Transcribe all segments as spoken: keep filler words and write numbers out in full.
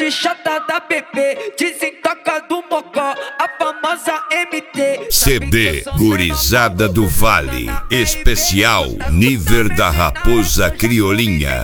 bichada da bebê, desentoca do mocó, a famosa M T. C D Gurizada do Vale, especial Nível da Raposa Criolinha.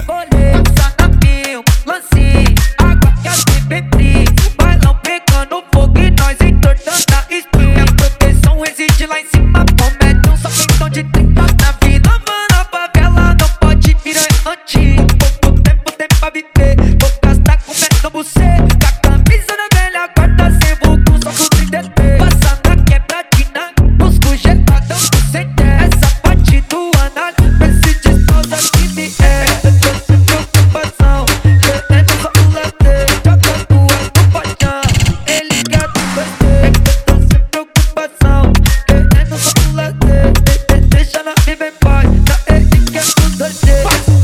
Lance, água que a bebê, bailão pegando fogo e nós entortando a espinha. Proteção reside lá em cima, promete um só de trinta na vida. Mano, a favela não pode virar antigo. Pouco tempo tem pra viver, vou gastar comendo você. Com a camisa na velha guarda, sem vulgo, só com trinta e três. Passa na quebradina, nos cujetadão do C D. Essa parte do anal, esse disposa que me é. Eu tô sem preocupação, querendo só o lazer. Joga tua no paixão, ele quer do você. Eu tô sem preocupação, querendo só o lazer. Deixa na vida em paz, na ele quer do você.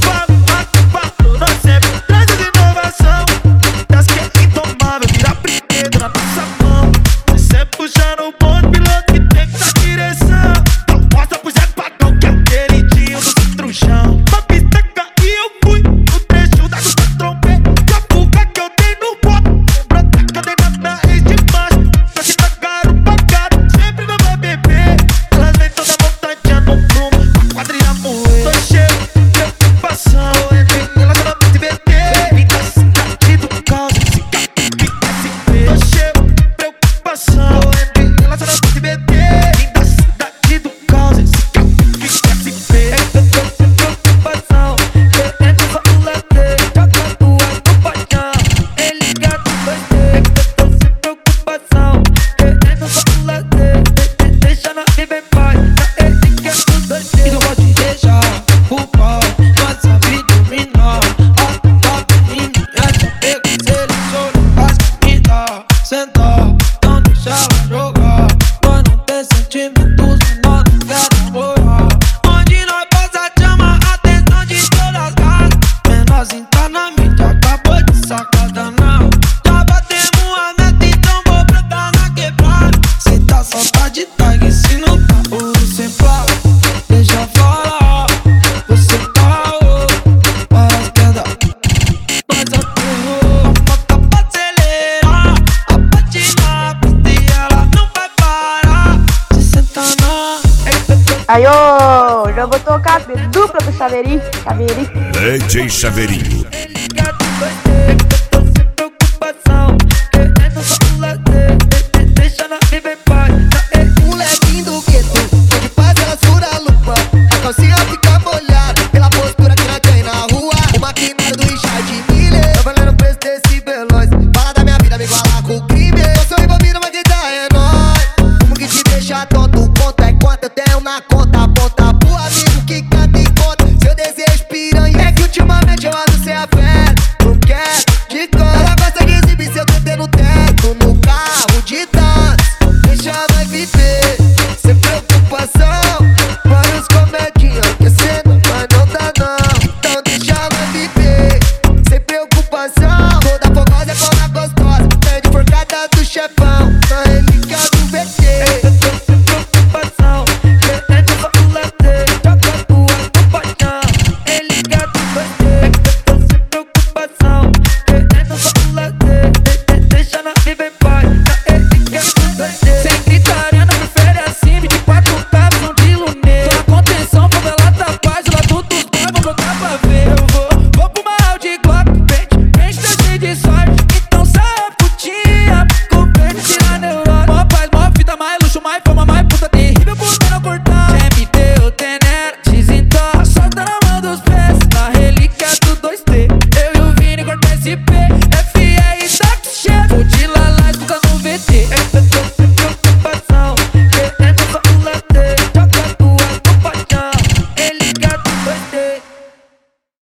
Nós sempre trazemos inovação, das que é intomável, vira brinquedo na nossa mão. Nós sempre puxando o bonde, piloto que tem que dar direção. Então mostra pro Zé Padrão que é o queridinho do Citrujão. Na pista caí eu fui, no trecho da Gusta trompei. Com a fuga que eu dei no voto, brota que eu dei na minha ex de baixo. Só que pagaram pagado, sempre no meu bebê. Elas vêm toda montadinha no prumo, a quadrilha moer. Tô cheio de preocupação, entre relacionamento e B T. Vida cidade do caos, esse gato que quer se ver. Tô cheio de preocupação, entre relacionamento e B T. Vida cidade do caos, esse gato que quer se ver. Eu tô sem preocupação, querendo só o lazer. Joga tua no paixão, ele quer do você. Eu tô sem preocupação, querendo só o lazer. Deixa na vida em paz, na ele quer do você. E não pode deixar o pau, mas a vida dominar. A tua menina é só pega, seleciona as que me dá. Sentar, não deixa ela jogar. Nós não tem sentimentos, nós não quer namorar. Onde nós passa chama a atenção de todas as casas. Menorzinho tá na mídia, acabou de sacar danado. Já batemos a meta, então vou brotar na quebrada. Cê tá só tá de tag, se não tá ouro sem placa. Deixa eu falar, você tá ô, para as quedas, nós aterrou. A moto pra acelerar, a bate na pista e ela não vai parar. Se senta na... Aí, ô, já vou tocar a dupla do Chaveirinho, Chaveirinho. D J Chaveirinho. Ele quer do você.